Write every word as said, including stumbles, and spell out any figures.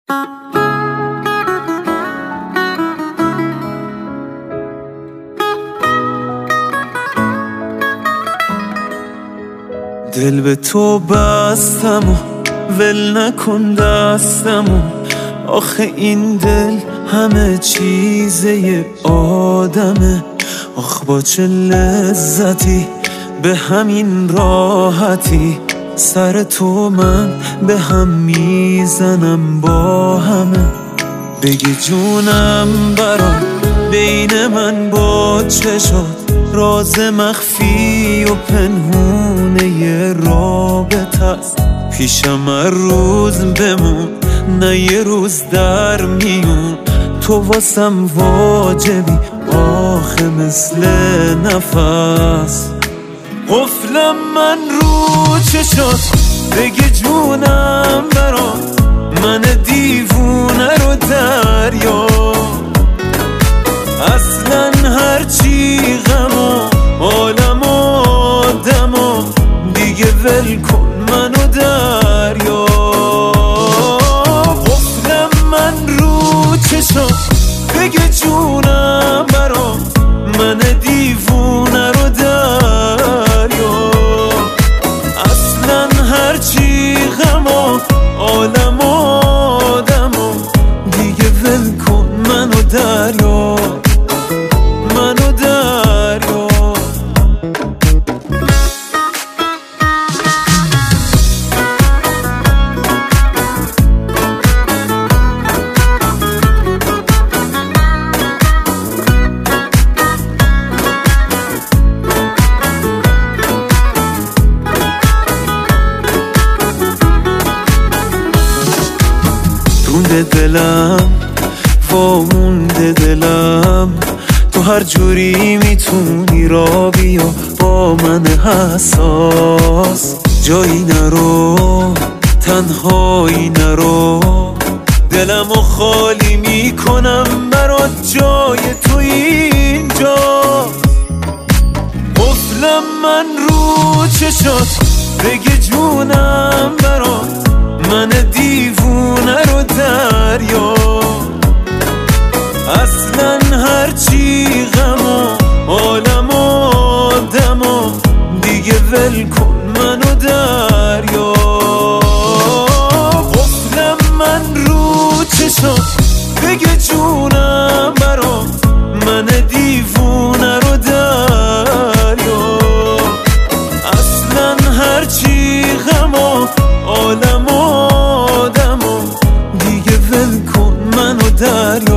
دل به تو بستم و ول نکن دستمو، آخه این دل همه چیزه آدمه. آخ با چه لذتی به همین راحتی، سر تو من به هم میزنم با همه. بگی جونم برام بین من با چه شد، راز مخفی و پنهونه ی رابطه است. پیشم هر روز بمون نه یه روز در میون، تو واسم واجبی آخه مثل نفس. قفلم من رو چه شد بگی جونم برام، من دیوونه رو دریا. اصلا هرچی غم و عالم و آدم و دیگه ول کن منو دریا. قفلم من رو چه شد بگه جونم برام، من دیوونه رو دریا. اصلا هرچی غم و عالم و آدم و دیگه ول کن منو دریا، منو دریا. مونده دلم وامونده دلم، تو هر جوری میتونی را بیا با من حساس. جایی نرو تنهایی نرو، دلمو خالی میکنم برات جای تو اینجا. قفلم من رو چه شد بگه جونم برام، من دیوونه رو دریا. اصلا هرچی غم و عالم و آدم و دیگه ول کن منو دریا. قفلم من رو چه شد بگه جونم برام، من دیوونه رو دریا. اصلا هرچی غم و عالم و آدم و دیگه ول کن منو دریا.